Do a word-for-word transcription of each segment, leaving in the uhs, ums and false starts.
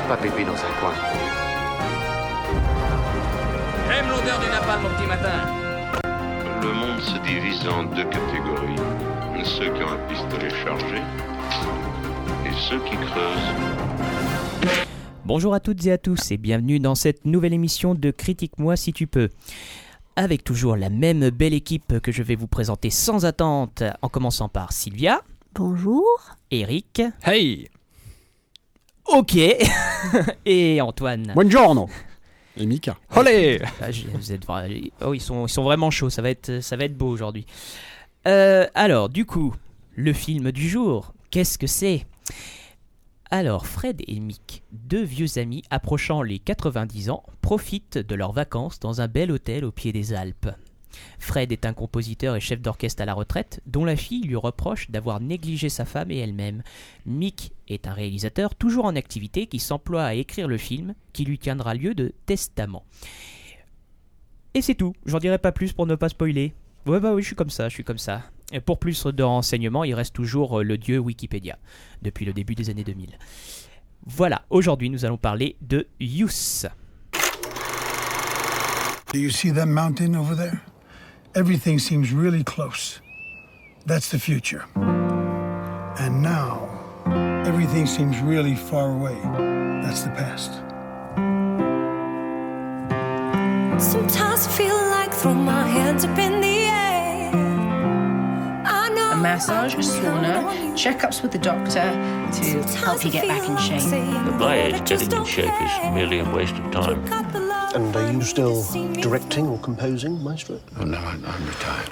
pas pépé dans un coin. J'aime l'odeur du napalm au petit matin. Le monde se divise en deux catégories. Ceux qui ont un pistolet chargé et ceux qui creusent. Bonjour à toutes et à tous et bienvenue dans cette nouvelle émission de Critique-moi si tu peux. Avec toujours la même belle équipe que je vais vous présenter sans attente, en commençant par Sylvia. Bonjour. Eric. Hey. Ok. Et Antoine. Buongiorno. Et Mika. Olé. Ah, je- vous êtes vra- oh, ils sont, ils sont vraiment chauds, ça va être, ça va être beau aujourd'hui. Euh, alors, du coup, le film du jour, qu'est-ce que c'est ? Alors, Fred et Mick, deux vieux amis approchant les quatre-vingt-dix ans, profitent de leurs vacances dans un bel hôtel au pied des Alpes. Fred est un compositeur et chef d'orchestre à la retraite, dont la fille lui reproche d'avoir négligé sa femme et elle-même. Mick est un réalisateur toujours en activité qui s'emploie à écrire le film qui lui tiendra lieu de testament. Et c'est tout, j'en dirai pas plus pour ne pas spoiler. Ouais bah oui, je suis comme ça, je suis comme ça. Et pour plus de renseignements, il reste toujours euh, le dieu Wikipédia, depuis le début des années deux mille. Voilà, aujourd'hui nous allons parler de Youth. Do you see that mountain over there? Everything seems really close. That's the future. And now, everything seems really far away. That's the past. Sometimes I feel like throwing my hands up in the air. I know A massage, a sauna, checkups with the doctor to help you get back in shape. The way getting in shape is merely a waste of time. And are you still directing or composing, Maestro? Oh no, I'm, I'm retired.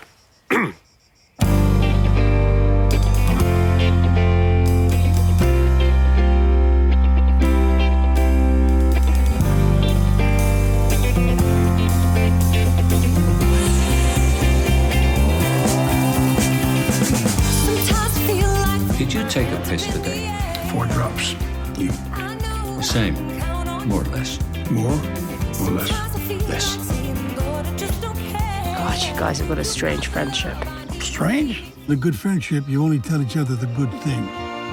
Sometimes I feel like Did you take a piss today? Four drops. You. The same, more or less. More or less? Less. God, you guys have got a strange friendship. Strange? The good friendship, you only tell each other the good thing.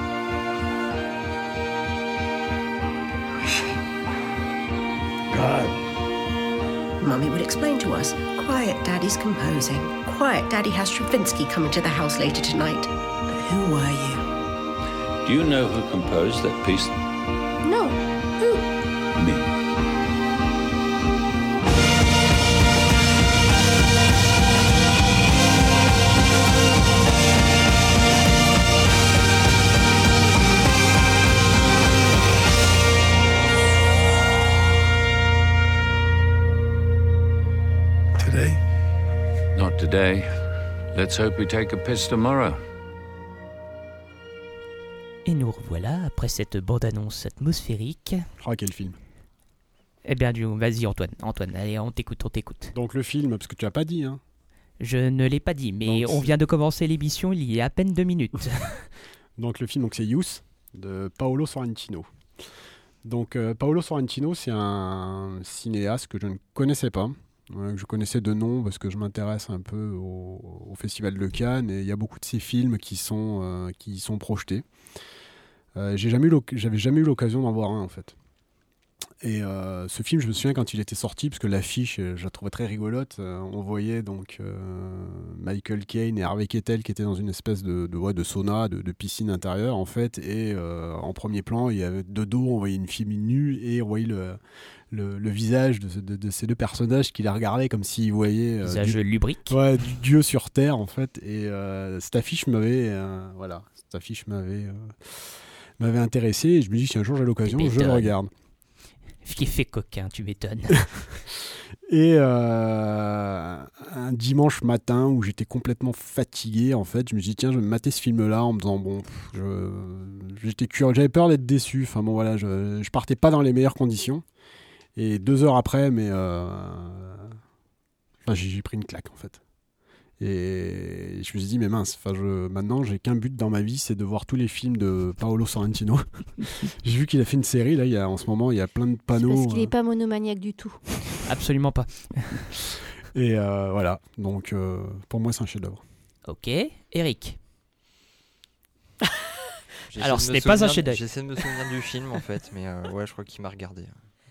God. Mummy would explain to us. Quiet, Daddy's composing. Quiet, Daddy has Stravinsky coming to the house later tonight. But who were you? Do you know who composed that piece? No. Who? Me. Today? Not today. Let's hope we take a piss tomorrow. Et nous revoilà après cette bande-annonce atmosphérique. Oh, quel film. Eh bien, du vas-y Antoine, Antoine, allez, on t'écoute, on t'écoute. Donc le film, parce que tu as pas dit, hein. Je ne l'ai pas dit, mais Donc, on vient de commencer l'émission il y a à peine deux minutes. Donc le film, donc c'est Youth de Paolo Sorrentino. Donc euh, Paolo Sorrentino, c'est un cinéaste que je ne connaissais pas. Ouais, que je connaissais de nom parce que je m'intéresse un peu au, au Festival de Cannes et il y a beaucoup de ces films qui sont, euh, qui y sont projetés. Euh, j'ai jamais eu l'oc- j'avais jamais eu l'occasion d'en voir un en fait. Et euh, ce film, je me souviens quand il était sorti, parce que l'affiche, euh, je la trouvais très rigolote. Euh, on voyait donc euh, Michael Caine et Harvey Keitel qui étaient dans une espèce de, de, ouais, de sauna, de, de piscine intérieure en fait. Et euh, en premier plan, il y avait de dos, on voyait une fille nue et on voyait le, le, le visage de, de, de ces deux personnages qui la regardaient comme s'ils voyaient euh, Visage du, lubrique. ouais, du dieu sur terre en fait. Et euh, cette affiche m'avait, euh, voilà, cette affiche m'avait, euh, m'avait intéressé. Et je me dis si un jour j'ai l'occasion, Tu je le m'étonnes. regarde. Qui est fait coquin, tu m'étonnes. Et euh, un dimanche matin où j'étais complètement fatigué, en fait, je me suis dit tiens, je vais me mater ce film-là en me disant bon, pff, je, j'étais curieux, j'avais peur d'être déçu. Enfin bon voilà, je, je partais pas dans les meilleures conditions. Et deux heures après, mais euh, enfin, j'ai, j'ai pris une claque en fait. Et je me suis dit mais mince, enfin je, maintenant j'ai qu'un but dans ma vie, c'est de voir tous les films de Paolo Sorrentino. J'ai vu qu'il a fait une série là, il y a, en ce moment il y a plein de panneaux. Parce qu'il euh, n'est pas monomaniaque du tout. Absolument pas. Et euh, voilà, donc euh, pour moi c'est un chef-d'œuvre. Ok, Eric. J'essaie Alors, de ce me n'est pas un souvenir- chef-d'œuvre. J'essaie de me souvenir du film en fait, mais euh, ouais, je crois qu'il m'a regardé.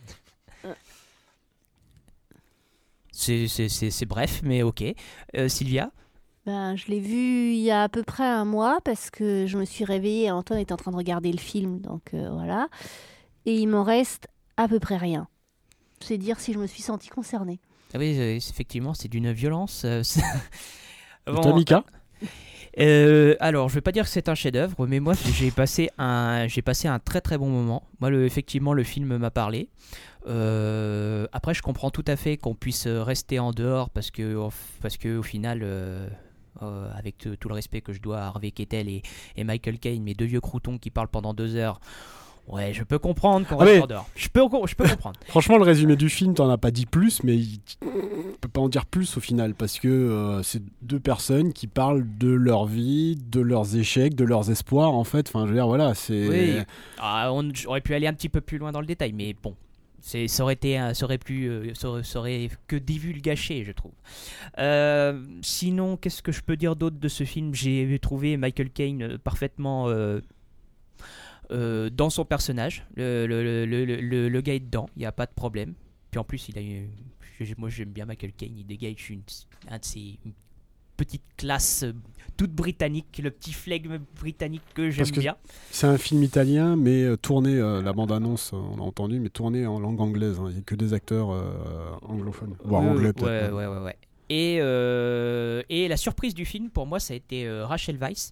C'est, c'est, c'est, c'est bref, mais ok. Euh, Sylvia? Ben, je l'ai vu il y a à peu près un mois parce que je me suis réveillée. Antoine était en train de regarder le film, donc euh, voilà. Et il m'en reste à peu près rien. C'est dire si je me suis sentie concernée. Ah oui, euh, effectivement, c'est d'une violence. euh, c'est- Bon, Toi, Mika euh, alors, je vais pas dire que c'est un chef-d'œuvre, mais moi, j'ai passé un, j'ai passé un très très bon moment. Moi, le, effectivement, le film m'a parlé. Euh, après, je comprends tout à fait qu'on puisse rester en dehors parce que, parce que au final, euh, euh, avec t- tout le respect que je dois à Harvey Keitel et, et Michael Caine, mes deux vieux croutons qui parlent pendant deux heures. Ouais, je peux comprendre qu'on Ah reste mais- en dehors. Je peux, je peux comprendre. Franchement, le résumé du film, t'en as pas dit plus, mais il peut pas en dire plus au final, parce que euh, c'est deux personnes qui parlent de leur vie, de leurs échecs, de leurs espoirs, en fait. Enfin, je veux dire, voilà, c'est... Oui. Ah, on aurait pu aller un petit peu plus loin dans le détail, mais bon, c'est, ça aurait été, un- ça aurait plus, euh, ça aurait, ça aurait que divulgaché, je trouve. Euh, sinon, qu'est-ce que je peux dire d'autre de ce film? J'ai trouvé Michael Caine euh, parfaitement euh, euh, dans son personnage. Le, le, le, le, le- le gars est dedans, il n'y a pas de problème. Puis en plus, il a, eu- je- moi j'aime bien Michael Caine, il dégage une, un de ses une petite classe euh, toute britannique, le petit flegme britannique que j'aime Parce que bien. c'est un film italien, mais euh, tourné, euh, la bande-annonce, euh, on l'a entendu, mais tourné en langue anglaise. hein. Il n'y a que des acteurs euh, anglophones. Voire Euh, anglais, ouais, peut-être. ouais, ouais, ouais. Et, euh, et la surprise du film, pour moi, ça a été euh, Rachel Weisz.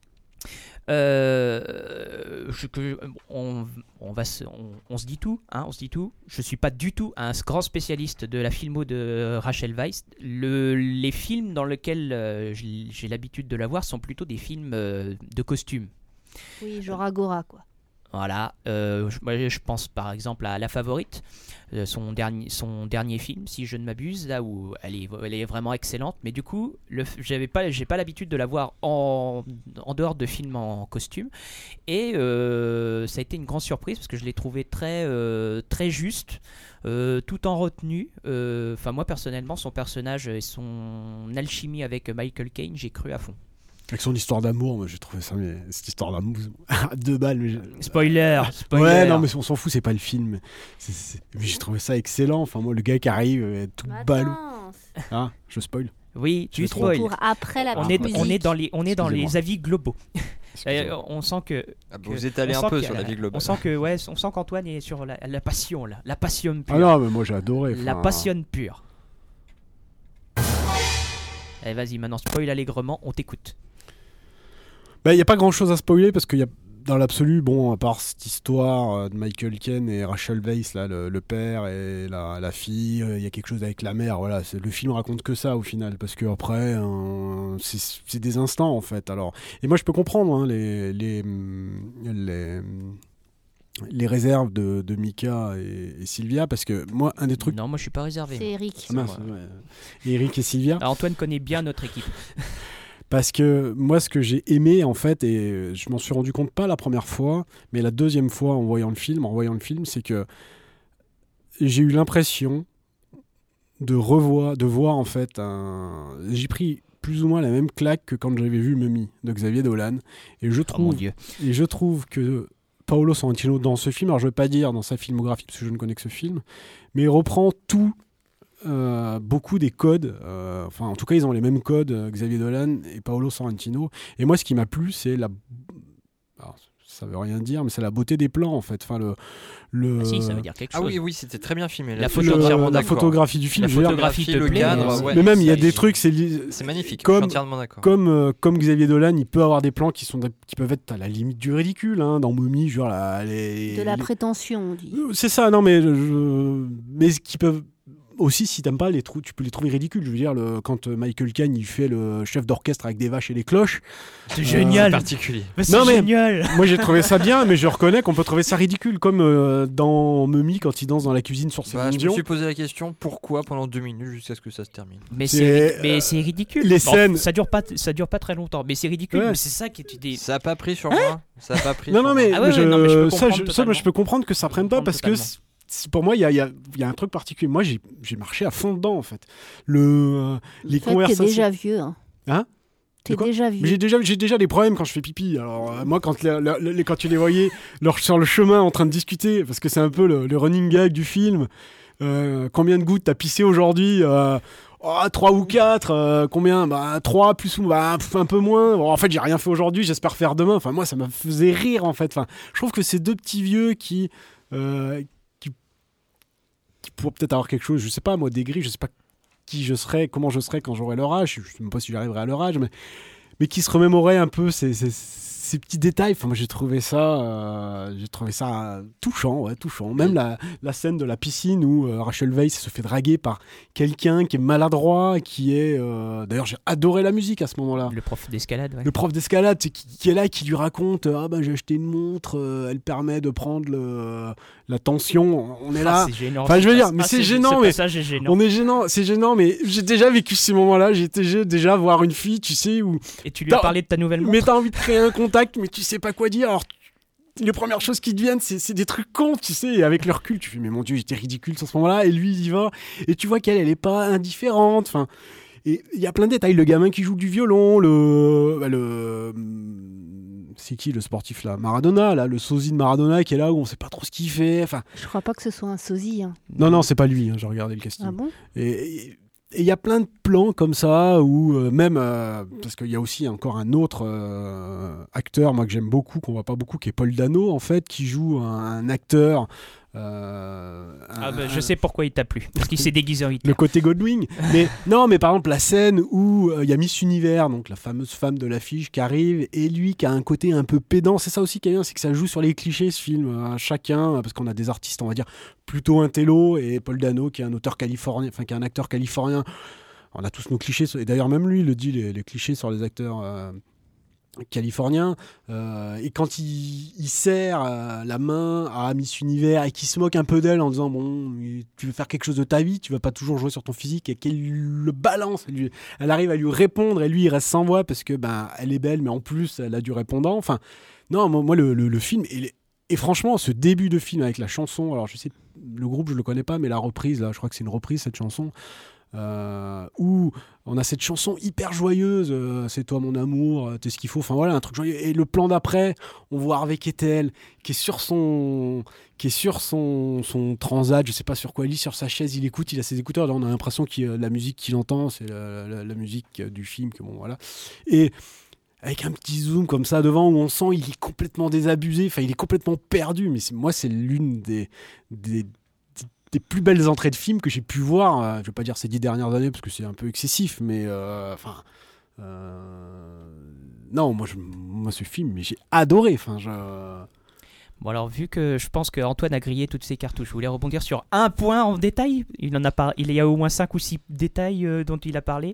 Euh, je- que- on, on, va se, on, on se dit tout, hein, on se dit tout. Je suis pas du tout un grand spécialiste de la filmo de Rachel Weisz. Le, les films dans lesquels euh, j'ai j'ai l'habitude de la voir sont plutôt des films euh, de costumes. Oui, genre Agora, quoi. Voilà, euh, je, moi, je pense par exemple à La Favorite, euh, son, dernier, son dernier film, si je ne m'abuse, là où elle est, elle est vraiment excellente, mais du coup, le, j'avais pas, j'ai pas l'habitude de la voir en, en dehors de films en costume, et euh, ça a été une grande surprise parce que je l'ai trouvé très, euh, très juste, euh, tout en retenue. Enfin, moi personnellement, son personnage et son alchimie avec Michael Caine, j'ai cru à fond. Avec son histoire d'amour, moi j'ai trouvé ça, mais cette histoire d'amour, à deux balles. Mais j'ai- Spoiler, spoiler. Ouais, non, mais on s'en fout, c'est pas le film. C'est- c'est- Mais j'ai trouvé ça excellent. Enfin, moi, le gars qui arrive, euh, tout Mais ballot. attends, Ah, je spoil. Oui, tu Je trop. spoil. pour après la On petite est, musique. on est dans les, on est dans les Excusez-moi. avis globaux. Excusez-moi. Euh, on sent que, Ah, bah, que- vous étalez on un sent peu qu'il y sur a la vie globale. On sent que, ouais, on sent qu'Antoine est sur la, la passion là, la passion pure. Ah non, mais moi j'ai adoré. la enfin, passion pure. Allez, vas-y, maintenant spoil allègrement, on t'écoute. Bah, il n'y a pas grand chose à spoiler parce qu'il y a, dans l'absolu, bon, à part cette histoire euh, de Michael Caine et Rachel Weisz, là, le, le père et la, la fille, euh, il y a quelque chose avec la mère. Voilà, c'est, le film raconte que ça au final parce que après, euh, c'est, c'est des instants en fait. Alors, et moi je peux comprendre hein, les, les, les, les réserves de, de Mika et, et Sylvia parce que moi, un des trucs. Non, moi je suis pas réservé. C'est Eric. Ah, mince, ouais. Eric et Sylvia. Ah, Antoine connaît bien notre équipe. Parce que moi, ce que j'ai aimé, en fait, et je m'en suis rendu compte pas la première fois, mais la deuxième fois en voyant le film, en voyant le film, c'est que j'ai eu l'impression de revoir, de voir en fait un. J'ai pris plus ou moins la même claque que quand j'avais vu Mummy de Xavier Dolan, et je Oh mon trouve, dieu. et je trouve que Paolo Sorrentino dans ce film, alors je vais pas dire dans sa filmographie parce que je ne connais que ce film, mais il reprend tout. Euh, beaucoup des codes, euh, enfin en tout cas ils ont les mêmes codes, euh, Xavier Dolan et Paolo Sorrentino. Et moi ce qui m'a plu c'est la, alors, ça veut rien dire, mais c'est la beauté des plans en fait. Enfin le, le... Ah si, ça veut dire quelque Ah chose. oui, oui, c'était très bien filmé. La Là, photo- je suis le- entièrement la d'accord. photographie du film, La je veux dire, photographie te le plaît, cadre, mais- ouais. mais même il y a Ça, des il- trucs, c'est li- C'est magnifique, Comme- je suis entièrement d'accord. comme euh, comme Xavier Dolan, il peut avoir des plans qui sont des- qui peuvent être à la limite du ridicule, hein, dans Mommy, genre la, les... De la prétention, on dit. Euh, C'est ça, non mais je... mais qui peuvent aussi, si t'aimes pas les trous, tu peux les trouver ridicules. Je veux dire, le... quand euh, Michael Caine il fait le chef d'orchestre avec des vaches et des cloches, C'est Euh, génial. particulier. Mais c'est Non, mais- génial. moi j'ai trouvé ça bien, mais je reconnais qu'on peut trouver ça ridicule, comme euh, dans Mummy quand il danse dans la cuisine sur ses Bah, je me mondiaux. suis posé la question pourquoi pendant deux minutes jusqu'à ce que ça se termine. Mais C'est, c'est, euh, mais c'est ridicule. les Bon, scènes- ça dure pas, ça dure pas très longtemps, mais c'est ridicule. Ouais. Mais c'est ça qui tu dis. Ça a pas pris sur moi. Ça a pas pris. Non, sur non, mais, moi. Ah ouais, je, ouais, non, mais je peux ça, comprendre je, ça, moi, totalement. je peux comprendre que ça Je peux prenne pas comprendre parce que totalement. c'est- c'est- pour moi, il y a, il y, a, il y a un truc particulier. Moi, j'ai, j'ai marché à fond dedans, en fait. Le, euh, Le les fait que t'es conversations. déjà vieux. Hein. Hein T'es déjà vieux. Mais j'ai déjà, j'ai déjà des problèmes quand je fais pipi. Alors, euh, moi, quand, les, les, les, quand tu les voyais leur, sur le chemin en train de discuter, parce que c'est un peu le, le running gag du film, euh, combien de gouttes t'as pissé aujourd'hui euh, oh, trois ou quatre, euh, combien bah, trois plus ou bah, un peu moins. Bon, en fait, j'ai rien fait aujourd'hui, j'espère faire demain. Enfin, moi, ça me faisait rire, en fait. Enfin, je trouve que ces deux petits vieux qui, euh, qui, qui pourraient peut-être avoir quelque chose, je sais pas, moi, des grilles, je sais pas qui je serais, comment je serais quand j'aurai leur âge, je sais même pas si j'arriverai à leur âge, mais, mais qui se remémorait un peu ces, ces, ces petits détails. Enfin, moi j'ai trouvé ça, euh, j'ai trouvé ça touchant, ouais, touchant. Même la, la scène de la piscine où euh, Rachel Weisz se fait draguer par quelqu'un qui est maladroit, qui est, euh, d'ailleurs j'ai adoré la musique à ce moment-là. Le prof d'escalade, ouais. Le prof d'escalade, qui, qui est là, qui lui raconte, ah ben j'ai acheté une montre, euh, elle permet de prendre le, la tension. On est là. Ah, c'est gênant. Enfin, je veux dire, ah, mais c'est, c'est gênant, ce mais passage est gênant. on est gênant, c'est gênant, mais j'ai déjà vécu ces moments-là. J'étais déjà voir une fille, tu sais, où et tu lui as parlé de ta nouvelle montre. Mais t'as envie de créer un contact, mais tu sais pas quoi dire. Alors, les premières choses qui te viennent, c'est, c'est des trucs cons, tu sais. Et avec le recul, tu fais, mais mon Dieu, j'étais ridicule sur ce moment-là. Et lui, il y va. Et tu vois qu'elle, elle est pas indifférente. Enfin, et il y a plein de détails. Le gamin qui joue du violon, le, bah, le, c'est qui le sportif là, Maradona, là, le sosie de Maradona qui est là où on sait pas trop ce qu'il fait. Enfin, je crois pas que ce soit un sosie. Hein. Non, non, c'est pas lui. Hein, j'ai regardé le casting. Ah bon ? Et, et Et il y a plein de plans comme ça, où euh, même, euh, parce qu'il y a aussi encore un autre euh, acteur, moi que j'aime beaucoup, qu'on voit pas beaucoup, qui est Paul Dano, en fait, qui joue un, un acteur... Euh, un, ah bah, je sais pourquoi il t'a plu, parce qu'il s'est déguisé en Hitler. Le côté Godwin. mais non, mais par exemple, la scène où il euh, y a Miss Univers, donc la fameuse femme de l'affiche, qui arrive, et lui qui a un côté un peu pédant, c'est ça aussi qui est bien, c'est que ça joue sur les clichés, ce film, euh, chacun, parce qu'on a des artistes, on va dire, plutôt intello, et Paul Dano qui est un auteur californien, enfin qui est un acteur californien. On a tous nos clichés, et d'ailleurs même lui il le dit, les, les clichés sur les acteurs euh, californiens, euh, et quand il, il serre euh, la main à Miss Univers et qu'il se moque un peu d'elle en disant bon, tu veux faire quelque chose de ta vie, tu vas pas toujours jouer sur ton physique, et qu'elle le balance, elle, lui, elle arrive à lui répondre, et lui il reste sans voix parce que ben elle est belle, mais en plus elle a du répondant. Enfin non, moi, moi le, le, le film et, et franchement ce début de film avec la chanson, alors je sais le groupe je le connais pas, mais la reprise là, je crois que c'est une reprise cette chanson. Euh, où on a cette chanson hyper joyeuse, euh, c'est toi mon amour, euh, t'es ce qu'il faut, enfin voilà un truc joyeux. Et le plan d'après, on voit Harvey Keitel qui est sur son, qui est sur son, son transat, je sais pas sur quoi il est, sur sa chaise, il écoute, il a ses écouteurs, là on a l'impression que la musique qu'il entend, c'est la, la, la musique du film, que bon voilà. Et avec un petit zoom comme ça devant où on sent il est complètement désabusé, enfin il est complètement perdu. Mais c'est, moi c'est l'une des, des des plus belles entrées de films que j'ai pu voir, euh, je vais pas dire ces dix dernières années parce que c'est un peu excessif, mais enfin euh, euh, non, moi, je, moi ce film, mais j'ai adoré. Enfin, je... Bon alors vu que je pense que Antoine a grillé toutes ses cartouches, je voulais rebondir sur un point en détail. Il en a par... il y a au moins cinq ou six détails euh, dont il a parlé.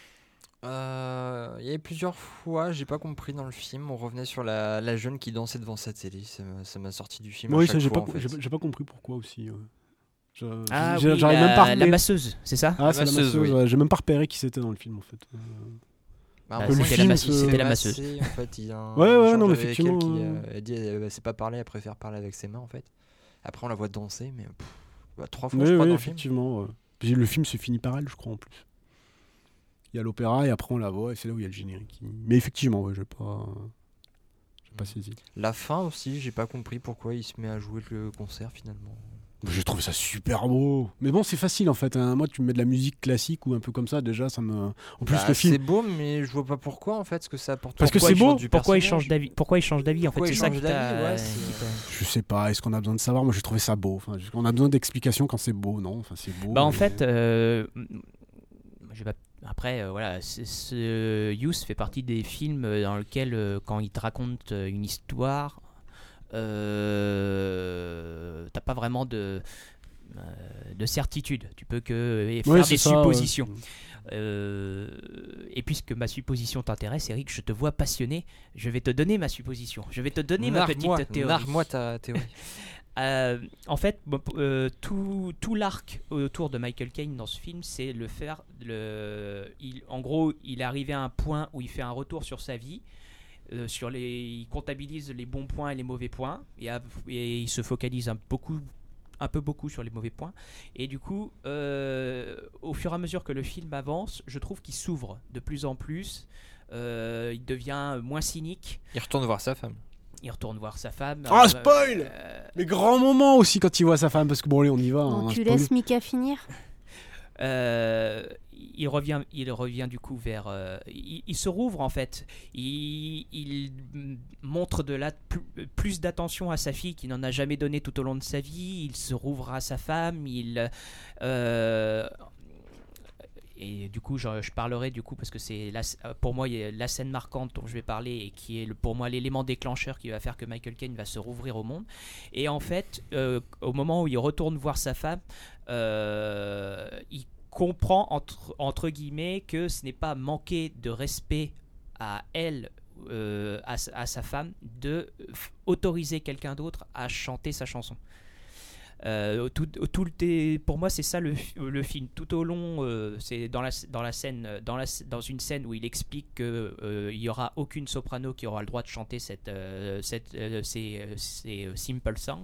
Euh, il y avait plusieurs fois, j'ai pas compris dans le film, on revenait sur la, la jeune qui dansait devant sa télé, ça m'a, ça m'a sorti du film. Oui, à chaque ça, j'ai, fois, pas, en fait. j'ai, j'ai pas compris pourquoi aussi. Ouais. Je, ah j'ai, oui, j'arrive la, même pas la masseuse, c'est ça? Ah, c'est la masseuse, oui. ouais. J'ai même pas repéré qui c'était dans le film en fait. Euh... Bah, bah, le c'était, film, la masseuse, se... c'était la masseuse. En fait, il y a un ouais, ouais, non, mais avec effectivement. elle qui, euh... euh, elle dit, elle, elle sait pas parler, elle préfère parler avec ses mains en fait. Après, on la voit danser, mais pff, bah, trois fois, oui, je crois, oui, dans effectivement. Le film. Ouais. Le film se finit par elle, je crois en plus. Il y a l'opéra et après on la voit et c'est là où il y a le générique. Mais effectivement, ouais, j'ai pas, j'ai pas saisi. La fin aussi, j'ai pas compris pourquoi il se met à jouer le concert finalement. J'ai trouvé ça super beau. Mais bon, c'est facile en fait. Hein. Moi, tu me mets de la musique classique ou un peu comme ça, déjà, ça me. En plus, bah, le film. C'est beau, mais je vois pas pourquoi en fait, ce que ça apporte. Parce que c'est beau. Pourquoi il change d'avis Pourquoi il change d'avis en pourquoi fait, il c'est ça change que t'as... ouais, c'est... Je sais pas. Est-ce qu'on a besoin de savoir? Moi, j'ai trouvé ça beau. Enfin, on a besoin d'explications quand c'est beau, non? Enfin, c'est beau. Bah, en mais... fait, euh... je vais pas. Après, euh, voilà, c'est, ce Youth fait partie des films dans lesquels, euh, quand il te raconte une histoire, euh, t'as pas vraiment de, euh, de certitude. Tu peux que faire ouais, des ça, suppositions. Ouais. Euh, et puisque ma supposition t'intéresse, Eric, je te vois passionné, je vais te donner ma supposition. Je vais te donner narre-moi, ma petite théorie. Narre-moi ta théorie. Euh, en fait, euh, tout, tout l'arc autour de Michael Caine dans ce film, c'est le faire. Le, il, en gros, il est arrivé à un point où il fait un retour sur sa vie, euh, sur les, il comptabilise les bons points et les mauvais points, et, à, et il se focalise un, beaucoup, un peu beaucoup sur les mauvais points. Et du coup, euh, au fur et à mesure que le film avance, je trouve qu'il s'ouvre de plus en plus. euh, il devient moins cynique. Il retourne voir sa femme. Il retourne voir sa femme. Ah, euh, spoil euh, Mais grand moment aussi quand il voit sa femme, parce que bon, allez, on y va. Donc hein, tu spoil. laisses Mika finir. Euh, il revient, il revient du coup vers. Euh, il, il se rouvre en fait. Il, il montre de la plus, plus d'attention à sa fille qu'il n'en a jamais donné tout au long de sa vie. Il se rouvre à sa femme. Il euh, et du coup, je, je parlerai du coup parce que c'est la, pour moi la scène marquante dont je vais parler et qui est le, pour moi l'élément déclencheur qui va faire que Michael Caine va se rouvrir au monde. Et en fait, euh, au moment où il retourne voir sa femme, euh, il comprend entre, entre guillemets que ce n'est pas manquer de respect à elle, euh, à, à sa femme, de f- autoriser quelqu'un d'autre à chanter sa chanson. Euh, tout, tout le, pour moi c'est ça le, le film tout au long, euh, c'est dans la, dans la scène dans, la, dans une scène où il explique qu'il euh, n'y aura aucune soprano qui aura le droit de chanter cette, euh, cette, euh, ces, ces simple songs,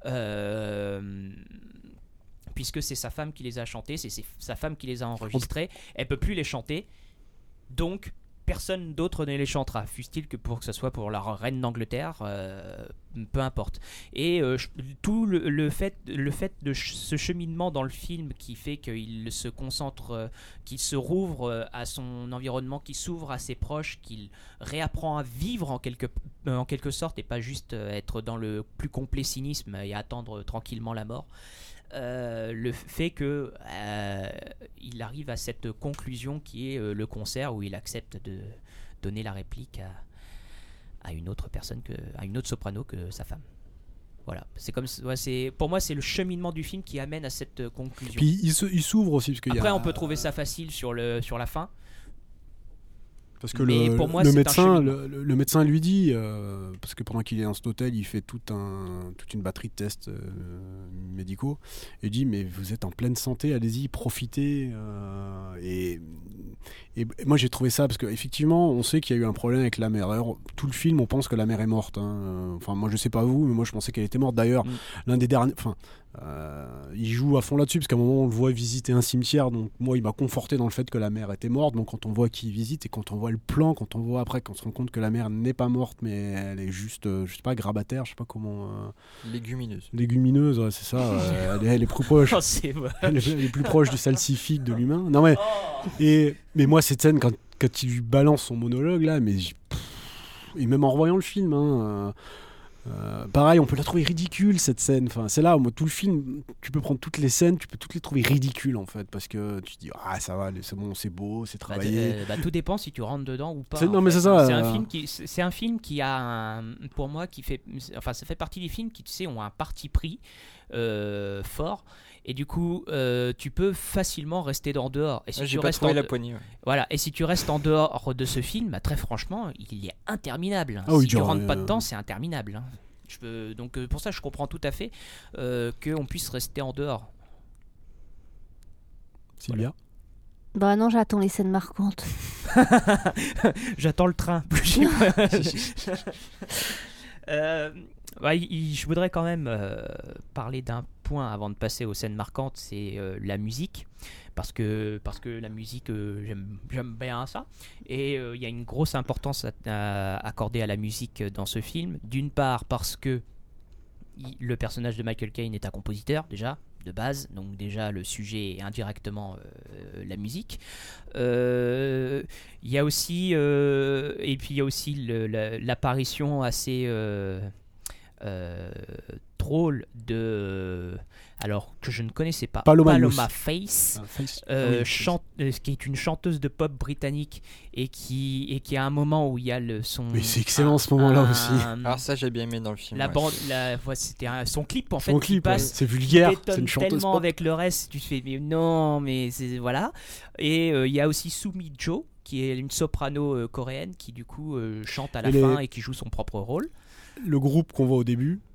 euh, puisque c'est sa femme qui les a chantés, c'est, c'est sa femme qui les a enregistrés, elle peut plus les chanter, donc personne d'autre ne les chantera, fût-il que pour que ce soit pour la reine d'Angleterre, euh, peu importe. Et euh, tout le, le fait, le fait de ch- ce cheminement dans le film qui fait qu'il se concentre, euh, qu'il se rouvre euh, à son environnement, qu'il s'ouvre à ses proches, qu'il réapprend à vivre en quelque, euh, en quelque sorte et pas juste euh, être dans le plus complet cynisme et attendre tranquillement la mort. Euh, le fait que euh, il arrive à cette conclusion qui est euh, le concert où il accepte de donner la réplique à, à une autre personne que, à une autre soprano que sa femme. Voilà, c'est comme ouais, c'est pour moi c'est le cheminement du film qui amène à cette euh, conclusion. Puis il, se, il s'ouvre aussi parce qu'il Après y a... on peut trouver ça facile sur le sur la fin. Parce que Mais le, pour moi, le, c'est un médecin, cheminement. le, le- le médecin lui dit, euh, parce que pendant qu'il est dans cet hôtel, il fait tout un, toute une batterie de tests euh, médicaux, et il dit mais vous êtes en pleine santé, allez-y, profitez. euh, et, et, et moi j'ai trouvé ça, parce qu'effectivement on sait qu'il y a eu un problème avec la mère. D'ailleurs, tout le film on pense que la mère est morte. hein. Enfin moi je sais pas vous, mais moi je pensais qu'elle était morte. D'ailleurs, Mm. l'un des derniers... Enfin, Euh, il joue à fond là-dessus parce qu'à un moment on le voit visiter un cimetière, donc moi il m'a conforté dans le fait que la mère était morte. Donc quand on voit qui visite et quand on voit le plan, quand on voit après qu'on se rend compte que la mère n'est pas morte mais elle est juste euh, je sais pas, grabataire, je sais pas comment, euh, Légumineuse. légumineuse, ouais, c'est ça. euh, elle, est, elle est plus proche Oh, c'est vrai. elle est, elle est plus proche du salsifique de l'humain. Non mais et mais moi cette scène quand, quand il lui balance son monologue là, mais j'- pff, et même en revoyant le film hein, euh, Euh, pareil, on peut la trouver ridicule cette scène. Enfin, c'est là, moi, tout le film, tu peux prendre toutes les scènes, tu peux toutes les trouver ridicules en fait, parce que tu te dis ah ça va, c'est bon, c'est beau, c'est Bah, travaillé. euh, bah, tout dépend si tu rentres dedans ou pas. C'est- en non, mais fait. c'est ça, C'est euh. un film qui, c'est c'est un film qui a, un, pour moi, qui fait, enfin, ça fait partie des films qui, tu sais, ont un parti pris euh, fort. Et du coup, euh, tu peux facilement rester en dehors. Et si Ah, tu j'ai pas restes trouvé en la de- poignée. ouais. Voilà. Et si tu restes en dehors de ce film, bah, très franchement, il est interminable. hein. Ah oui, si tu genre, rentres pas euh, dedans, c'est interminable. hein. Je peux, donc euh, pour ça, je comprends tout à fait euh, qu'on puisse rester en dehors. Sylvia. Bah non, j'attends les scènes marquantes. J'attends le train. Euh, ouais, il- il- je voudrais quand même euh, parler d'un point avant de passer aux scènes marquantes, c'est euh, la musique. Parce que, parce que la musique, euh, j'aime, j'aime bien ça. Et euh, il y a une grosse importance à- à- accordée à la musique dans ce film. D'une part parce que il- le personnage de Michael Caine est un compositeur déjà de base, donc déjà le sujet est indirectement euh, la musique. Euh, Il y a aussi euh, et puis il y a aussi le- la- l'apparition assez euh, euh, drôle de alors que je ne connaissais pas Paloma Paloma Youth. Face, Ah, Face- euh, ah oui, chante- euh, qui est une chanteuse de pop britannique et qui et qui a un moment où il y a le son. Mais c'est excellent, ce moment-là aussi. Alors ça j'ai bien aimé dans le film. La ouais. bande, la, ouais, c'était un- son clip en fait. Son qui clip, ouais. passe, C'est vulgaire, qui t'étonne c'est une chanteuse tellement pop. avec le reste, tu te fais mais non, mais c'est voilà. Et euh, il y a aussi Sumi Jo, qui est une soprano euh, coréenne qui du coup euh, chante à la Elle fin est- et qui joue son propre rôle. Le groupe qu'on voit au début,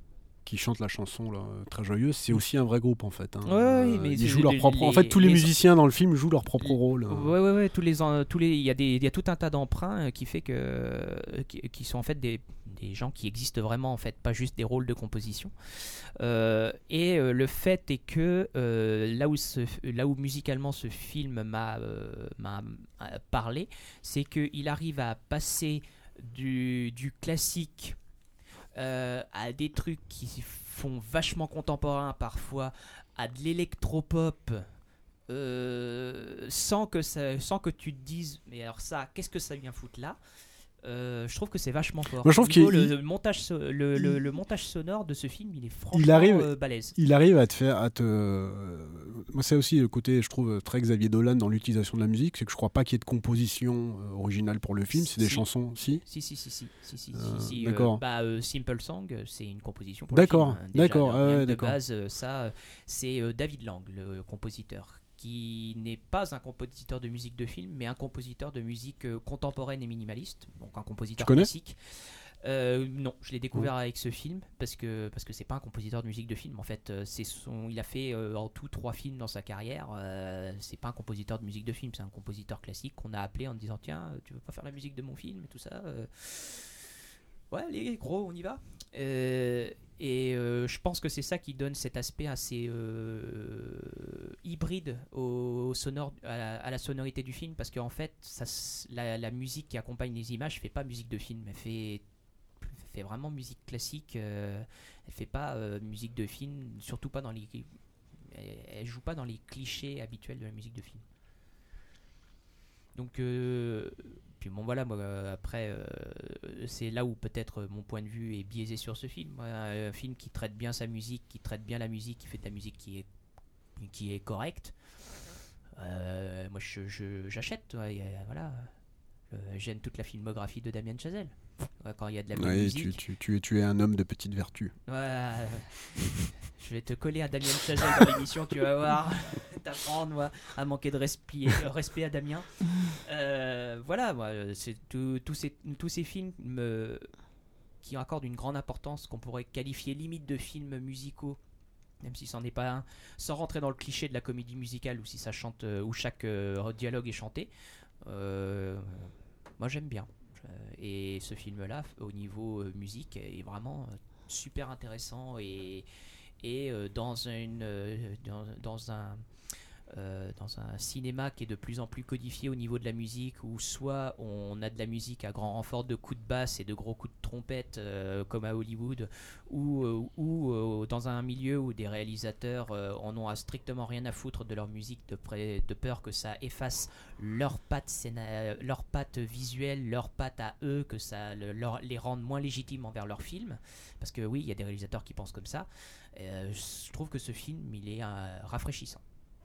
qui chantent la chanson là, très joyeuse, c'est aussi un vrai groupe en fait. Hein. Ouais, ouais, mais ils c'est- jouent leur les- propre. En les- fait, tous les, les- musiciens dans le film jouent leur propre rôle. hein. Ouais, ouais, ouais. Tous les, en- tous les, il y a des, il y a tout un tas d'emprunts euh, qui fait que, euh, qui, qui sont en fait des, des gens qui existent vraiment en fait, pas juste des rôles de composition. Euh, et euh, le fait est que euh, là où ce, là où musicalement ce film m'a, euh, m'a euh, parlé, c'est qu'il arrive à passer du, du classique euh, à des trucs qui font vachement contemporain parfois, à de l'électropop. Euh, sans que ça, sans que tu te dises mais alors ça qu'est-ce que ça vient foutre là. Euh, je trouve que c'est vachement fort. Moi, je trouve Au niveau, qu'il- le, le montage so- le, le- le montage sonore de ce film il est franchement Il arrive, euh, balèze. il arrive à te faire, à te. euh, Moi, c'est aussi le côté, je trouve, très Xavier Dolan dans l'utilisation de la musique, c'est que je crois pas qu'il y ait de composition euh, originale pour le film, c'est des Si. chansons, si. Si si si si si si, Euh, si, si, d'accord. euh, bah, euh, Simple Song euh, c'est une composition pour D'accord, le film, hein. Déjà, d'accord, le- ah ouais, même de d'accord. base euh, ça euh, c'est euh, David Lang le compositeur qui n'est pas un compositeur de musique de film mais un compositeur de musique euh, contemporaine et minimaliste, donc un compositeur Tu connais classique. Euh, non, je l'ai découvert avec ce film parce que parce que c'est pas un compositeur de musique de film en fait. euh, C'est son, il a fait euh, en tout trois films dans sa carrière. Euh, c'est pas un compositeur de musique de film, c'est un compositeur classique qu'on a appelé en disant tiens, tu veux pas faire la musique de mon film et tout ça. euh. Ouais, allez gros, on y va. Euh, et euh, je pense que c'est ça qui donne cet aspect assez euh, hybride au, au sonore, à la, à la sonorité du film parce qu'en fait, ça, s- la, la musique qui accompagne les images fait pas musique de film, elle fait fait vraiment musique classique. Euh, elle fait pas euh, musique de film, surtout pas dans les. Elle, elle joue pas dans les clichés habituels de la musique de film. Donc, euh, puis bon voilà, moi, euh, après, euh, c'est là où peut-être mon point de vue est biaisé sur ce film. Moi, un film qui traite bien sa musique, qui traite bien la musique, qui fait de la musique qui est, qui est correcte. Euh, moi, je, je- j'achète. Ouais, et, euh, voilà. Euh, j'aime toute la filmographie de Damien Chazelle. Ouais, quand il y a de la bonne Ouais, musique. tu, tu, tu, es, tu es un homme de petite vertu. Ouais, je vais te coller à Damien Chazelle dans l'émission, tu vas voir. T'apprendre moi, à manquer de respi- euh, respect à Damien. Euh, voilà, moi, c'est tout- tous ces, tous ces films me, qui accordent une grande importance, qu'on pourrait qualifier limite de films musicaux, même si c'en est pas un, sans rentrer dans le cliché de la comédie musicale où, si ça chante, euh, où chaque euh, dialogue est chanté. Euh, moi j'aime bien. Et ce film-là, au niveau euh, musique, est vraiment euh, super intéressant et, et euh, dans, une, euh, dans, dans un, euh, dans un cinéma qui est de plus en plus codifié au niveau de la musique, où soit on a de la musique à grand renfort de coups de basse et de gros coups de trompette euh, comme à Hollywood, ou, euh, ou euh, dans un milieu où des réalisateurs euh, en ont à strictement rien à foutre de leur musique, de, près, de peur que ça efface leur patte, scéna- leur patte visuelle, leur patte à eux, que ça le- leur, les rende moins légitimes envers leur film. Parce que oui, il y a des réalisateurs qui pensent comme ça. Euh, je trouve que ce film, il est euh, rafraîchissant.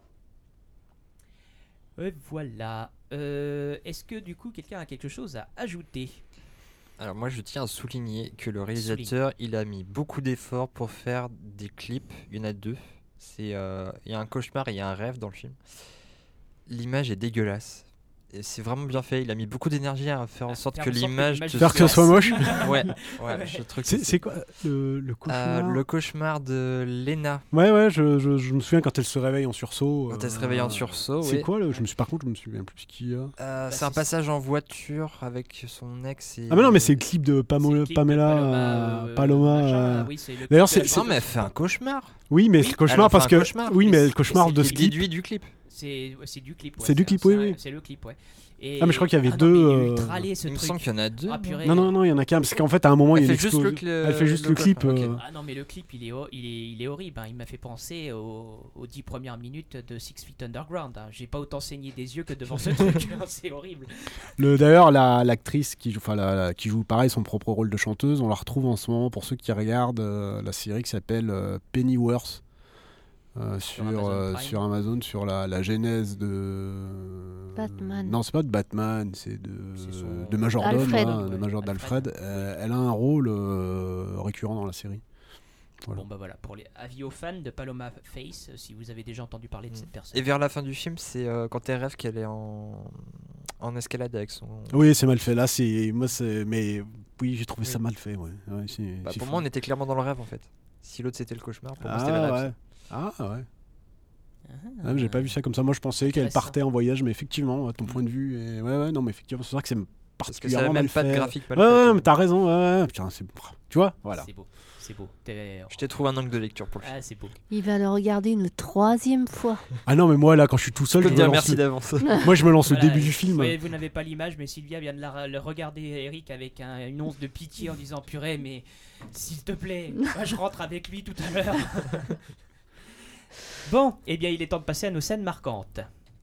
Et voilà. Euh, est-ce que du coup, quelqu'un a quelque chose à ajouter ? Alors moi je tiens à souligner que le réalisateur il a mis beaucoup d'efforts pour faire des clips, il y en a deux, c'est euh, il y a un cauchemar et il y a un rêve dans le film. L'image est dégueulasse. Et c'est vraiment bien fait, il a mis beaucoup d'énergie à faire en sorte faire que en sorte que l'image l'image te Faire que ce soit moche. Ouais, ouais, je trouve que C'est, c'est quoi le, le Euh, cauchemar le cauchemar de Lena. Ouais, ouais, je, je, je me souviens quand elle se réveille en sursaut. Quand elle se réveille en sursaut, C'est oui. quoi le, je me suis, par contre, je me souviens plus ce qu'il y a. Euh, Bah, c'est un c'est- passage en voiture avec son ex et... Ah, mais non, mais c'est le clip de C'est Pamo- le clip de Pamela. Paloma, euh, euh, Paloma. machin, euh, oui, c'est le D'ailleurs, clip c'est- de- Non mais elle fait un cauchemar. Oui, mais c'est le Elle cauchemar en fait parce un que. cauchemar. Oui, mais Et le cauchemar c'est de le ce Il clip. déduit du clip. C'est, ouais, c'est du clip. Ouais, C'est du un- clip, oui, un- oui. C'est le clip, ouais. Et- Ah, mais je crois qu'il y avait ah non, deux, mais il est euh, ultra laid, ce Il me truc. semble qu'il y en a deux. Ah, purée. Non, non, non, il y en a qu'un. Parce qu'en fait, à un moment, Elle il y a une fait juste le explosion. cl- Elle fait juste le le clip. cauchemar, euh, ok. Ah non, mais le clip, il est, ho- il est, il est horrible. Hein. Il m'a fait penser aux, aux dix premières minutes de Six Feet Underground. Hein. J'ai pas autant saigné des yeux que devant ce truc. Hein. C'est horrible. Le, d'ailleurs, la, l'actrice qui joue, enfin, la, la- qui joue pareil son propre rôle de chanteuse, on la retrouve en ce moment pour ceux qui regardent euh, la série qui s'appelle euh, Pennyworth euh, sur, Amazon euh, Prime. sur Amazon, sur la, la genèse de. Batman. Non, c'est pas de Batman, c'est de, C'est son- de Majordome, Alfred. hein, de Ouais, Major Alfred. d'Alfred. Euh, elle a un rôle euh, récurrent dans la série. Voilà. Bon, bah voilà. Pour les avis aux fans de Paloma Face, euh, si vous avez déjà entendu parler de Mm. cette personne. Et vers la fin du film, c'est euh, quand elle rêve qu'elle est en... en escalade avec son... Oui, c'est mal fait. Là, c'est moi, c'est mais oui, j'ai trouvé Oui. ça mal fait. Ouais. Ouais, c'est, Bah, c'est pour fou. moi, on était clairement dans le rêve en fait. Si l'autre c'était le cauchemar, pour moi Ah c'était le rêve. ouais. Ah ouais. Ah, mais j'ai pas vu ça comme ça. Moi, je pensais qu'elle Intéressant. partait en voyage, mais effectivement, à ton point de vue, et... ouais, ouais, non, mais effectivement, c'est vrai que c'est Parce que ça particulièrement a même mal pas de fait. graphique mal Ouais, fait, ouais, quoi. mais t'as raison. Ouais, ouais. Putain, c'est... Tu vois, voilà. C'est beau, c'est beau. T'es- Je t'ai trouvé un angle de lecture pour le film. Ah, c'est beau. Il va le regarder une troisième fois. Ah non, mais moi, là, quand je suis tout seul, Je je peux te me dire lance merci le... d'avance. Moi, je me lance Voilà, le début et- du film. ouais, vous n'avez pas l'image, mais Sylvia vient de la, le regarder Eric avec un- une once de pitié en disant purée, mais s'il te plaît, moi, je rentre avec lui tout à l'heure. Bon, eh bien, il est temps de passer à nos scènes marquantes.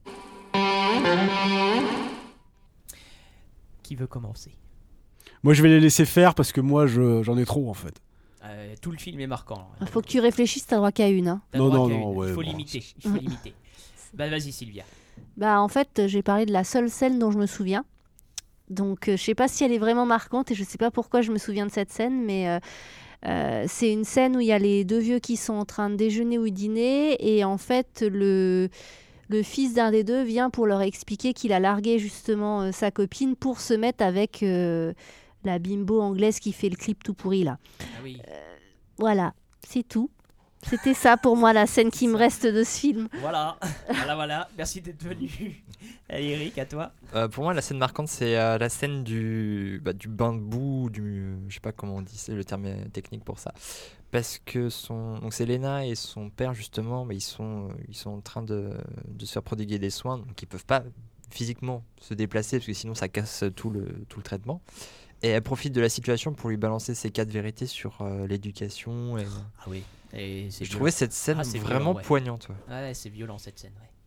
Qui veut commencer? Moi, je vais les laisser faire parce que moi, je... j'en ai trop, en fait. Euh, Tout le film est marquant. Il faut que tu réfléchisses, t'as droit qu'à une. Hein. T'as Non, droit non, qu'à non, une. ouais, Il faut bon, limiter. Il faut limiter. Bah, vas-y, Sylvia. Bah, en fait, j'ai parlé de la seule scène dont je me souviens. Donc, euh, je sais pas si elle est vraiment marquante et je sais pas pourquoi je me souviens de cette scène, mais euh, euh, c'est une scène où il y a les deux vieux qui sont en train de déjeuner ou dîner et en fait, le, le fils d'un des deux vient pour leur expliquer qu'il a largué justement euh, sa copine pour se mettre avec euh, la bimbo anglaise qui fait le clip tout pourri là. Ah oui. Voilà, c'est tout. C'était ça pour moi la scène qui me reste de ce film. Voilà. Voilà, voilà. Merci d'être venu. Allez, Eric, à toi. Euh, pour moi, la scène marquante, c'est euh, la scène du, bah, du bain de boue, du, je sais pas comment on dit, c'est le terme euh, technique pour ça. Parce que son, donc c'est Lena et son père justement, mais ils sont, ils sont en train de, de se faire prodiguer des soins, donc ils peuvent pas physiquement se déplacer parce que sinon ça casse tout le, tout le traitement. Et elle profite de la situation pour lui balancer ses quatre vérités sur euh, l'éducation. Et... Ah oui. Et c'est Je violent. trouvais cette scène Ah, c'est vraiment violent, ouais. poignante. Ouais. Ouais, c'est violent cette scène, ouais.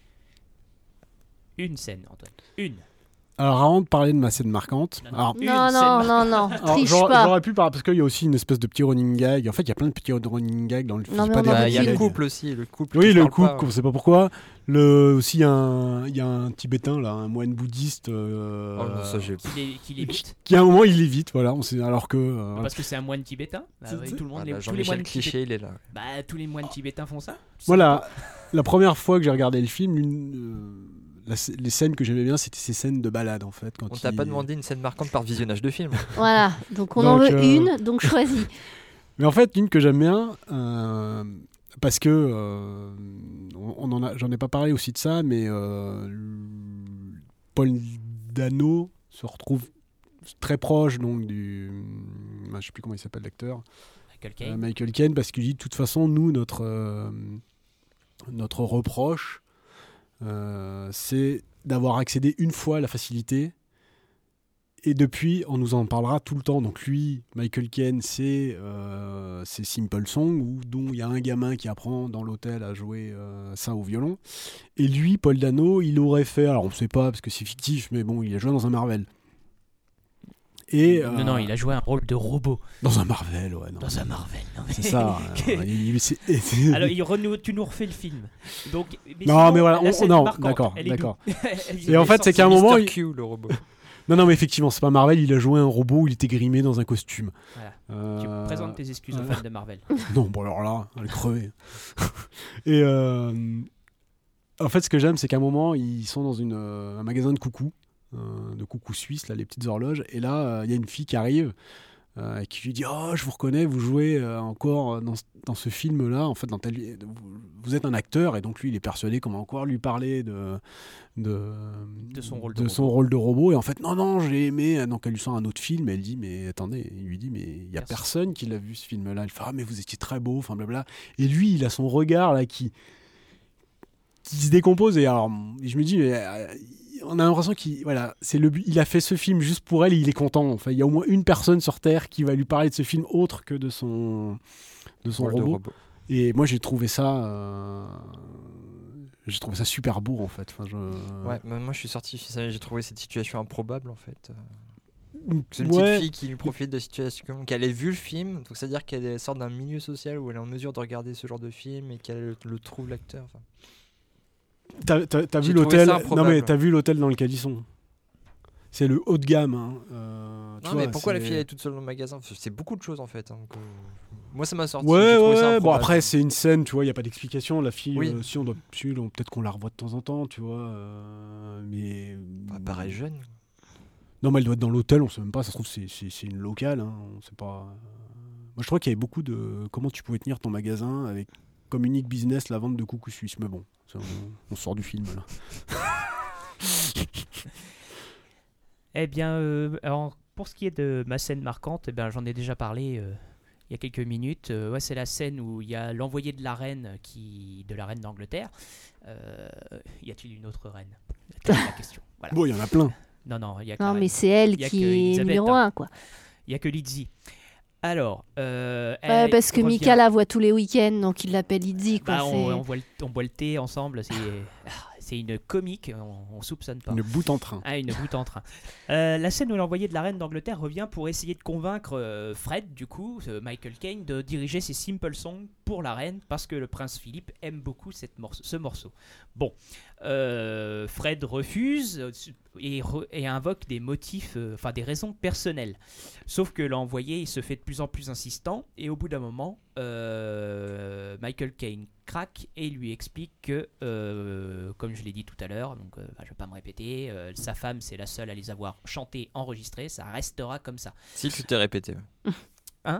Une scène, Antoine. Une. Alors, avant de parler de ma scène marquante, Non, non. alors, Une Non, scène non, non, marquante. non, alors, triche j'aurais, pas. j'aurais pu parler parce qu'il y a aussi une espèce de petit running gag. En fait, il y a plein de petits running gags dans le film. Non, C'est mais pas on des en Bah, veut il y a running le gags. couple aussi, le couple. Oui, qui le parle couple, pas, on sait pas pourquoi. Le, aussi, il y, a un- il y a un Tibétain, là, un moine bouddhiste. euh, Oh non, ça j'ai. Qui l'é- qui l'évite. qui à un moment, il l'évite, voilà. On sait, alors que. euh, Parce que c'est un moine tibétain. Bah, C'est- oui, tout le monde, Voilà, les, tous les Jean-Michel moines Cliché, tibétains. il est là. ouais. Bah, tous les moines tibétains font ça. Voilà, la première fois que j'ai regardé le film, l'une, euh, la sc- les scènes que j'aimais bien, c'était ces scènes de balade, en fait. Quand On t'a il- pas demandé une scène marquante par visionnage de film. Voilà, donc on Donc, en veut euh, une, donc choisis. Mais en fait, une que j'aime bien, euh, parce que euh, on, on en a, j'en ai pas parlé aussi de ça, mais euh, l- Paul Dano se retrouve très proche donc du, bah, je sais plus comment il s'appelle l'acteur, Michael euh, Caine. Michael Caine, parce qu'il dit de toute façon nous notre euh, notre reproche, euh, c'est d'avoir accédé une fois à la facilité. Et depuis, on nous en parlera tout le temps. Donc lui, Michael Caine, c'est euh, c'est Simple Song, où, dont il y a un gamin qui apprend dans l'hôtel à jouer euh, ça au violon. Et lui, Paul Dano, il aurait fait, alors on ne sait pas parce que c'est fictif, mais bon, il a joué dans un Marvel. Et, Non, euh, non, il a joué un rôle de robot. Dans un Marvel, ouais. Non, Dans un Marvel. Non, mais- c'est ça. euh, il- il- c'est- c'est- Alors, il renou- tu nous refais le film. Donc, mais Non, sinon, mais voilà, la on- scène non, marquante, d'accord, elle est d'accord. d'où Elle Et en est fait, c'est sortie- qu'à un moment, Mister il- Q, le robot. Non, non, mais effectivement, c'est pas Marvel, il a joué un robot où il était grimé dans un costume. Voilà. Euh, Tu présentes tes excuses aux euh, fans de Marvel. Non, bon alors là, elle est crevée. Et euh, en fait, ce que j'aime, c'est qu'à un moment, ils sont dans une, euh, un magasin de coucou, euh, de coucou suisse, là, les petites horloges. Et là, euh, il y a une fille qui arrive euh, et qui lui dit « Oh, je vous reconnais, vous jouez euh, encore dans, ce- dans ce film-là. En fait, dans tel, vous, vous êtes un acteur. » Et donc, lui, il est persuadé qu'on va encore lui parler de, de, De son rôle de son robot. rôle de robot. Et en fait, non, non, j'ai aimé. Donc, elle lui sort un autre film. Et elle dit « Mais attendez, il lui dit, mais il n'y a Merci. personne qui l'a vu ce film-là. » Il fait « Ah, mais vous étiez très beau. » Enfin, blabla. Et lui, il a son regard là qui, qui se décompose. Et alors, je me dis, mais, euh, on a l'impression qu'il voilà, c'est le but. Il a fait ce film juste pour elle et il est content. Enfin, il y a au moins une personne sur Terre qui va lui parler de ce film autre que de son, de son Rôle de robot. robot. Et moi, j'ai trouvé ça. euh, J'ai trouvé ça super beau en fait. Enfin, je... Ouais, mais moi je suis sorti, j'ai trouvé cette situation improbable en fait. C'est une Ouais. petite fille qui lui profite de la situation, qu'elle ait vu le film, donc c'est-à-dire qu'elle sort d'un milieu social où elle est en mesure de regarder ce genre de film et qu'elle le trouve l'acteur. Enfin, T'as, t'as- t'as J'ai vu trouvé l'hôtel ça Non improbable. mais t'as vu l'hôtel dans lequel ils sont. C'est le haut de gamme. Hein. Euh, tu non vois, mais pourquoi la c'est- fille elle est toute seule dans le magasin? Enfin, c'est beaucoup de choses en fait. hein, que- Moi ça m'a sorti. Ouais, j'ai trouvé ouais, ça ouais. Bon, improbable. après, c'est une scène, tu vois, il n'y a pas d'explication. La fille, Oui. euh, si on doit. Si, on- peut-être qu'on la revoit de temps en temps, tu vois. euh, mais. Bah, pareil jeune. Non, mais elle doit être dans l'hôtel, on sait même pas. Ça se trouve, c'est, c'est, c'est une locale. Hein, on sait pas. Moi, je crois qu'il y avait beaucoup de comment tu pouvais tenir ton magasin avec comme unique business la vente de coucou suisse. Mais bon, ça, on, on sort du film là. Eh bien, euh, alors, pour ce qui est de ma scène marquante, eh ben, j'en ai déjà parlé euh, il y a quelques minutes. Euh, ouais, c'est la scène où il y a l'envoyé de la reine, qui, de la reine d'Angleterre. Euh, y a-t-il une autre reine ? C'est la question. Voilà. Bon, il y en a plein. Non, non, il y a que Non, la mais reine. c'est elle Il y a qui que est Elisabeth, numéro hein. un, quoi. Il n'y a que Lizzie. Alors, euh, Ouais, elle parce que revient- Mika la voit tous les week-ends, donc il l'appelle Lizzie, quoi. Bah, on, c'est- on boit le, on boit le thé ensemble, c'est, ah, c'est une comique, on, on soupçonne pas. Une boute en train. Ah, une boute en train. Euh, la scène où l'envoyé de la reine d'Angleterre revient pour essayer de convaincre euh, Fred, du coup, euh, Michael Caine, de diriger ses Simple Songs pour la reine, parce que le prince Philippe aime beaucoup cette morce- ce morceau. Bon, euh, Fred refuse euh, et, re- et invoque des motifs, euh, enfin des raisons personnelles. Sauf que l'envoyé, il se fait de plus en plus insistant, et au bout d'un moment, euh, Michael Caine craque et lui explique que, euh, comme je l'ai dit tout à l'heure, donc euh, bah, je vais pas me répéter, euh, sa femme c'est la seule à les avoir chantés, enregistrés, ça restera comme ça. Si tu t'es répété. Hein ?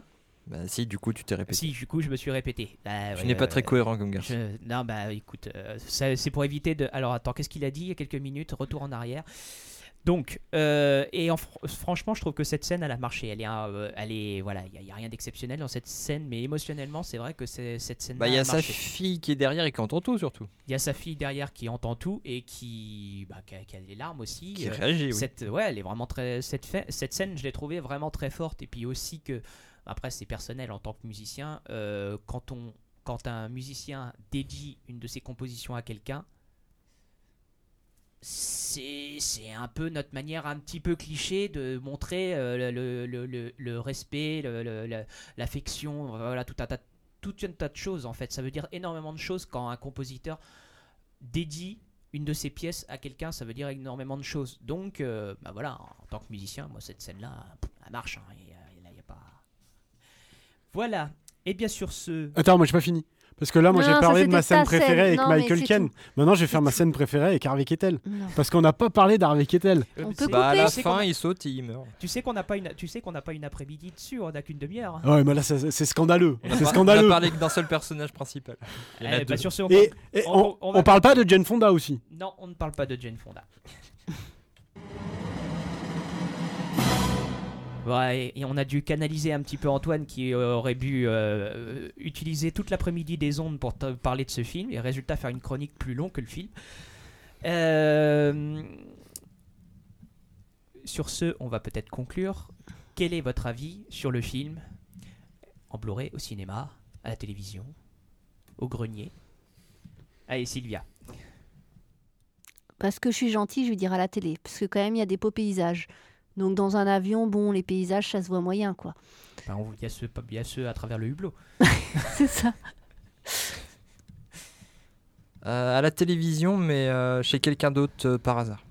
Bah si, du coup tu t'es répété. Si, du coup je me suis répété. Bah, Tu ouais, n'es pas euh, très cohérent comme garçon. je- Non, bah écoute, euh, ça, c'est pour éviter de... Alors attends, qu'est-ce qu'il a dit il y a quelques minutes ? Retour en arrière. Donc, euh, et en fr- franchement, je trouve que cette scène, elle a marché. Elle est, euh, elle est, voilà, il n'y a, a rien d'exceptionnel dans cette scène, mais émotionnellement, c'est vrai que c'est, cette scène-là Bah il y a a sa marché. fille qui est derrière et qui entend tout surtout. Il y a sa fille derrière qui entend tout et qui, bah, qui, a, qui a des larmes aussi. Qui Euh, réagit, oui. Cette, ouais, elle est vraiment très. Cette, fa- cette scène, je l'ai trouvée vraiment très forte. Et puis aussi que, après, c'est personnel en tant que musicien. Euh, quand on, quand un musicien dédie une de ses compositions à quelqu'un, c'est, c'est un peu notre manière un petit peu cliché de montrer euh, le, le, le, le respect, le, le- le- l'affection, voilà, tout un tas, tout un tas de choses en fait. Ça veut dire énormément de choses quand un compositeur dédie une de ses pièces à quelqu'un, ça veut dire énormément de choses. Donc, euh, bah voilà, en tant que musicien, moi cette scène-là, pff, elle marche. Hein, et, euh, là, y a pas... Voilà. Et bien sur ce... Attends, moi j'ai pas fini. Parce que là, moi Non, j'ai ça, parlé de ma c'était scène ta scène. préférée avec Non, mais Michael c'est Caine. tout. Maintenant, je vais faire ma scène préférée avec Harvey Keitel. Non. Parce qu'on n'a pas parlé d'Harvey Keitel. Euh, On c'est- peut Bah à la tu sais qu'on fin a- il saute et il meurt. Tu sais qu'on n'a pas une, tu sais qu'on n'a pas une après-midi dessus, on n'a qu'une demi-heure. hein. Ouais, mais là, c'est c'est scandaleux. On a C'est pas- scandaleux. On a parlé que d'un seul personnage principal. Il y en a Eh, bah, deux. sur ce, on, Et, parle- et on- on, on va- on parle pas de Jane Fonda aussi. Non, on ne parle pas de Jane Fonda. Ouais, et on a dû canaliser un petit peu Antoine qui euh, aurait dû euh, utiliser toute l'après-midi des ondes pour te parler de ce film et résultat faire une chronique plus longue que le film. Euh, Sur ce, on va peut-être conclure. Quel est votre avis sur le film en Blu-ray, au cinéma, à la télévision, au grenier ? Allez, Sylvia. Parce que je suis gentille, je vais dire à la télé. Parce que quand même, il y a des beaux paysages. Donc dans un avion, bon, les paysages, ça se voit moyen, quoi. Ben, on- Il y a ceux, il y a ceux à travers le hublot. C'est ça. Euh, à la télévision, mais euh, chez quelqu'un d'autre euh, par hasard.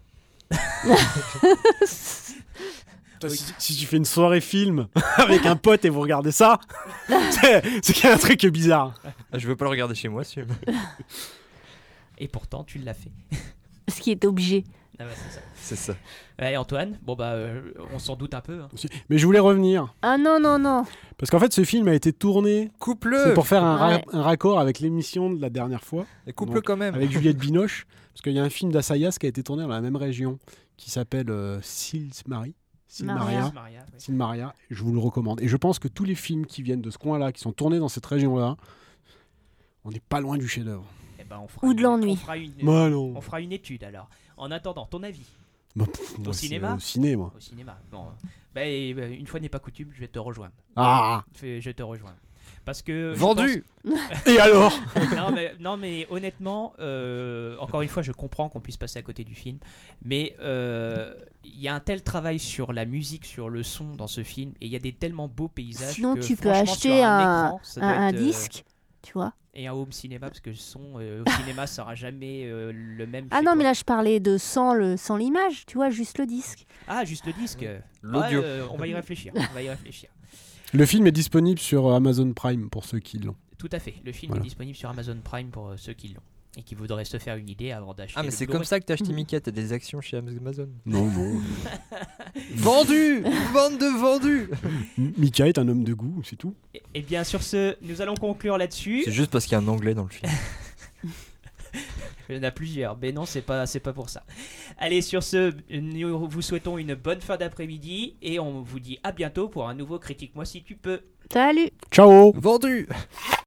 Toi, si, si tu fais une soirée film avec un pote et vous regardez ça, c'est c'est qu'il y a un truc bizarre. Ah, je veux pas le regarder chez moi, ce film. Et pourtant, tu l'as fait. Ce qui est obligé. Ah ouais, c'est ça. C'est ça. Ouais, Antoine, bon bah, euh, on s'en doute un peu. hein. Mais je voulais revenir. Ah non, non, non. Parce qu'en fait, ce film a été tourné Coupe-le. c'est pour faire un, ra- Ouais. un raccord avec l'émission de la dernière fois, Et coupe-le Donc, quand même. avec Juliette Binoche. Parce qu'il y a un film d'Assayas qui a été tourné dans la même région, qui s'appelle euh, Sils Marie. Sil Maria. Maria. Maria, ouais. Sil Maria. Je vous le recommande. Et je pense que tous les films qui viennent de ce coin-là, qui sont tournés dans cette région-là, on n'est pas loin du chef-d'œuvre. Eh ben, on fera Ou de une- l'ennui. On fera, une, Moi, non. on fera une étude alors. En attendant, ton avis Bah, pff, moi, c'est cinéma Au ciné, moi. au cinéma. Bon, bah, et, bah, une fois n'est pas coutume, je vais te rejoindre. Ah. Je je te rejoins. Parce que je Vendu. Et alors pense- non, mais, non mais honnêtement, euh, encore une fois, je comprends qu'on puisse passer à côté du film, mais euh, il y a un tel travail sur la musique, sur le son dans ce film, et il y a des tellement beaux paysages. Sinon, que, tu peux franchement, acheter sur un, écran, ça un, doit un être, euh, disque, tu vois. et un home cinéma, parce que le son euh, au cinéma sera jamais euh, le même. Ah chez non, toi. mais là, je parlais de sans le sans l'image, tu vois, juste le disque. Ah, juste le disque. L'audio. Ouais, euh, on va y réfléchir. On va y réfléchir. Le film est disponible sur Amazon Prime pour ceux qui l'ont. Tout à fait. Le film Voilà. est disponible sur Amazon Prime pour euh, ceux qui l'ont. et qui voudraient se faire une idée avant d'acheter. Ah, mais le c'est Blu-ray. comme ça que t'as acheté Mika, t'as des actions chez Amazon. Non, non. Vendu. Vente de vendu. Mika est un homme de goût, c'est tout. Et, et bien sur ce, nous allons conclure là-dessus. C'est juste parce qu'il y a un anglais dans le film. Il y en a plusieurs, mais non, c'est pas, c'est pas pour ça. Allez, sur ce, nous vous souhaitons une bonne fin d'après-midi et on vous dit à bientôt pour un nouveau Critique-moi si tu peux. Salut. Ciao. Vendu.